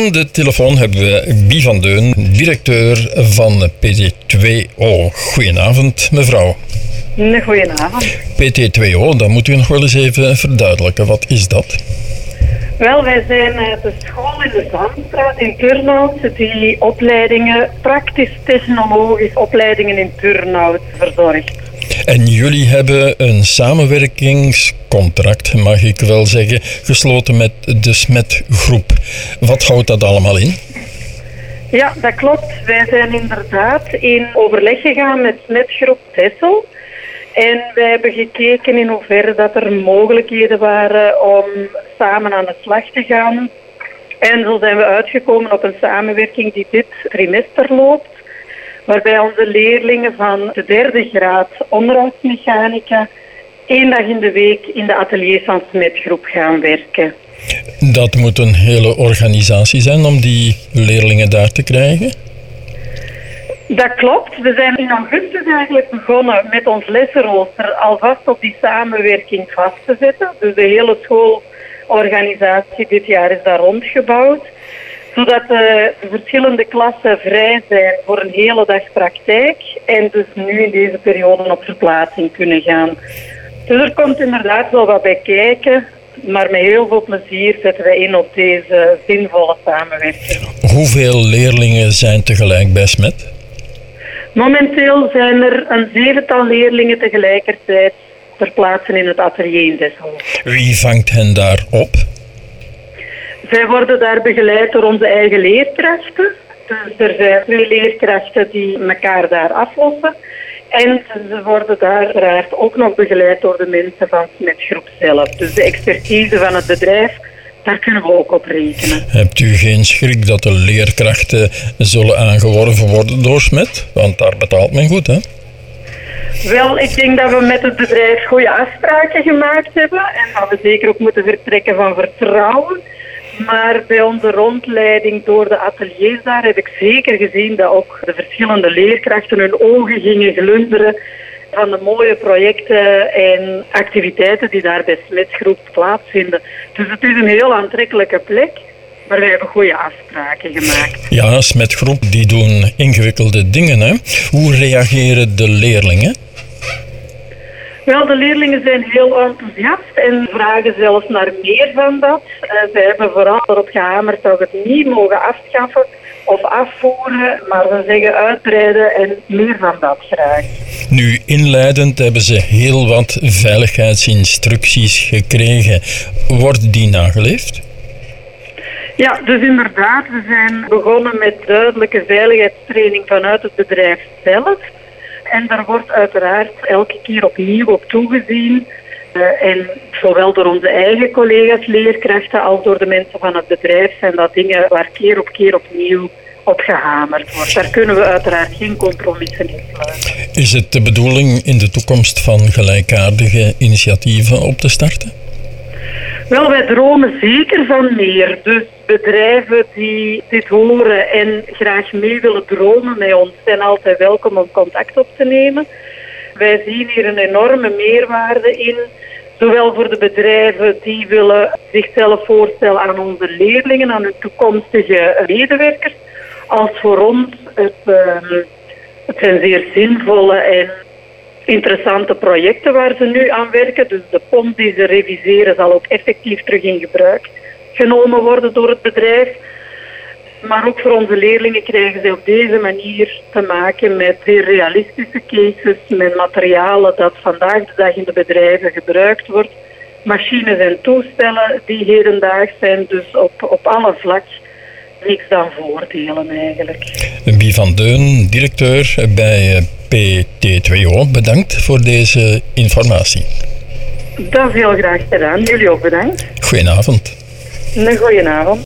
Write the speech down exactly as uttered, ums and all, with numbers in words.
Aan de telefoon hebben we Bie van Deun, directeur van P T twee O. Goedenavond, mevrouw. Een goedenavond. P T twee O, dat moet u nog wel eens even verduidelijken. Wat is dat? Wel, wij zijn de school in de Zandstraat in Turnhout die opleidingen, praktisch-technologische opleidingen in Turnhout verzorgt. En jullie hebben een samenwerkingscontract, mag ik wel zeggen, gesloten met de Smet-groep. Wat houdt dat allemaal in? Ja, dat klopt. Wij zijn inderdaad in overleg gegaan met Smet-groep Texel. En wij hebben gekeken in hoeverre dat er mogelijkheden waren om samen aan de slag te gaan. En zo zijn we uitgekomen op een samenwerking die dit trimester loopt. Waarbij onze leerlingen van de derde graad onderhoudsmechanica één dag in de week in de ateliers van Smet-groep gaan werken. Dat moet een hele organisatie zijn om die leerlingen daar te krijgen? Dat klopt. We zijn in augustus eigenlijk begonnen met ons lessenrooster alvast op die samenwerking vast te zetten. Dus de hele schoolorganisatie dit jaar is daar rondgebouwd. Zodat de verschillende klassen vrij zijn voor een hele dag praktijk. En dus nu in deze periode op verplaatsing kunnen gaan. Dus er komt inderdaad wel wat bij kijken. Maar met heel veel plezier zetten wij in op deze zinvolle samenwerking. Hoeveel leerlingen zijn tegelijk bij Smet? Momenteel zijn er een zevental leerlingen tegelijkertijd ter plaatse in het atelier in Dessel. Wie vangt hen daar op? Zij worden daar begeleid door onze eigen leerkrachten. Dus er zijn twee leerkrachten die elkaar daar aflossen. En ze worden daar uiteraard ook nog begeleid door de mensen van Smet-groep zelf. Dus de expertise van het bedrijf, daar kunnen we ook op rekenen. Hebt u geen schrik dat de leerkrachten zullen aangeworven worden door Smet? Want daar betaalt men goed, hè? Wel, ik denk dat we met het bedrijf goede afspraken gemaakt hebben. En dat we zeker ook moeten vertrekken van vertrouwen. Maar bij onze rondleiding door de ateliers daar heb ik zeker gezien dat ook de verschillende leerkrachten hun ogen gingen glunderen van de mooie projecten en activiteiten die daar bij Smet-groep plaatsvinden. Dus het is een heel aantrekkelijke plek, maar wij hebben goede afspraken gemaakt. Ja, Smet-groep die doen ingewikkelde dingen, hè? Hoe reageren de leerlingen? Wel, de leerlingen zijn heel enthousiast en vragen zelfs naar meer van dat. Uh, ze hebben vooral erop gehamerd dat we het niet mogen afschaffen of afvoeren, maar we zeggen uitbreiden en meer van dat graag. Nu, inleidend hebben ze heel wat veiligheidsinstructies gekregen. Wordt die nageleefd? Ja, dus inderdaad, we zijn begonnen met duidelijke veiligheidstraining vanuit het bedrijf zelf. En daar wordt uiteraard elke keer opnieuw op toegezien. Uh, en zowel door onze eigen collega's, leerkrachten, als door de mensen van het bedrijf zijn dat dingen waar keer op keer opnieuw op gehamerd wordt. Daar kunnen we uiteraard geen compromissen in sluiten. Is het de bedoeling in de toekomst van gelijkaardige initiatieven op te starten? Wel, wij dromen zeker van meer. Dus bedrijven die dit horen en graag mee willen dromen met ons zijn altijd welkom om contact op te nemen. Wij zien hier een enorme meerwaarde in. Zowel voor de bedrijven die willen zichzelf voorstellen aan onze leerlingen, aan hun toekomstige medewerkers, als voor ons. Het, uh, het zijn zeer zinvolle en interessante projecten waar ze nu aan werken. Dus de pomp die ze reviseren zal ook effectief terug in gebruik genomen worden door het bedrijf. Maar ook voor onze leerlingen krijgen ze op deze manier te maken met zeer realistische cases, met materialen dat vandaag de dag in de bedrijven gebruikt wordt. Machines en toestellen die hedendaags zijn, dus op, op alle vlakken niks dan voordelen eigenlijk. Bie van Deun, directeur bij P T twee O, bedankt voor deze informatie. Dat is heel graag gedaan. Jullie ook bedankt. Goedenavond. Een goeie avond.